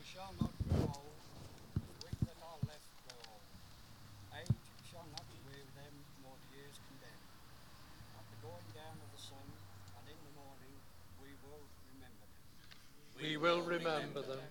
shall not grow old, as we that are left grow old. Age shall not weary them, nor the years condemn. At the going down of the sun, and in the morning, we will remember them. We will remember them.